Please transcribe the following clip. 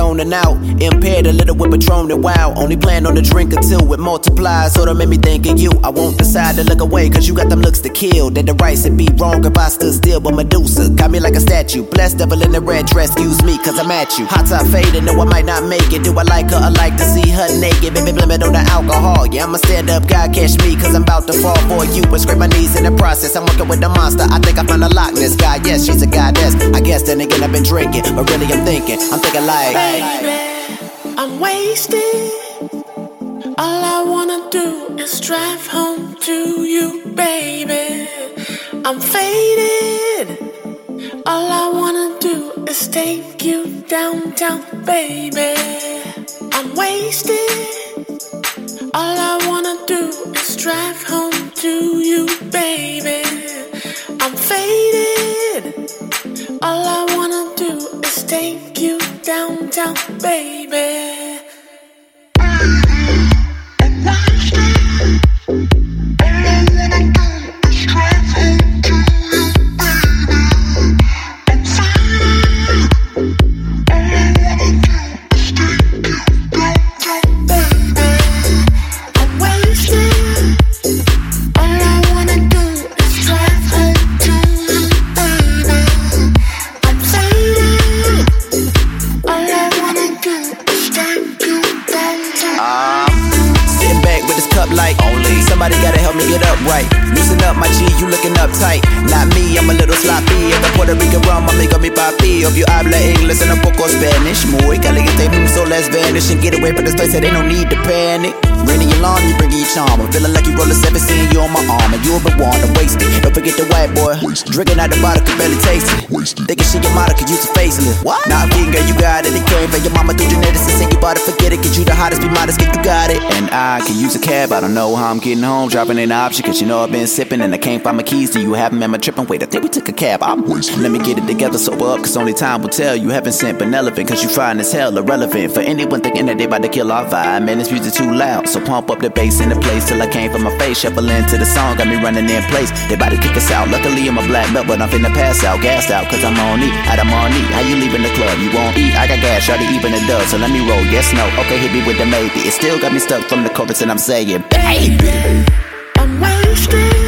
zoning out. Impaired a little with Patron and wow. Only plan on a drink or two, it multiplies. So that made me think of you. I won't decide to look away, cause you got them looks to kill. That the rights would be wrong if I stood still. But Medusa got me like a statue. Blessed devil in the red dress, excuse me, cause I'm at you. Hot top fading, no I might not make it. Do I like her? I like to see her naked. Baby, blame it on the alcohol. Yeah, I'm a stand up guy, catch me, cause I'm about to fall for you. But scrape my knees in the process. I'm working with the monster. I think I found a Loch Ness guy. Yes, she's a goddess. I guess then again I've been drinking, but really I'm thinking like, baby, I'm wasted. All I wanna do is drive home to you, baby. I'm faded. All I wanna do is take you downtown, baby. I'm wasted. All I wanna do is drive home to you, baby. I'm faded. All I wanna do is take you downtown, baby. Somebody gotta help me get up right. Loosen up, my G, you looking uptight. Not me, I'm a little sloppy. If the Puerto Rican rum, amigo mi papi. If you habla English and a poco Spanish, muy caliente, so let's vanish and get away from this place that ain't no need to panic. Raining your lawn, you bringing your charm. I'm feeling like you roll a 7, seeing you on my arm. And you'll be one to waste it. Don't forget the white boy. Drinking out the bottle, could barely taste it. Thinking she your model, could use a facelift. What? Nah, I'm kidding, girl, you got it. It came from your mama through genetics and said you bought it, forget it. Cause you the hottest, be modest, get you got it. And I can use a cab, I don't know how I'm getting home. Dropping ain't an option, cause you know I've been sipping. And I can't find my keys, do you have them? Am I tripping? Wait, I think we took a cab. Let me get it together, sober up, cause only time will tell. You haven't sent benevolent, cause you fine as hell, irrelevant. For anyone thinking that they about to kill our vibe. Man, this music too loud, so pump up the bass in the place till I came from my face. Shuffling to the song, got me running in place. They about to kick us out. Luckily I'm a black belt, but I'm finna pass out, gassed out, cause I'm on E. I'm on E. How you leaving the club? You won't eat. I got gas, try to even it does. So let me roll. Yes, no. Okay, hit me with the maybe. It still got me stuck from the chorus and I'm saying, baby, I'm wasted.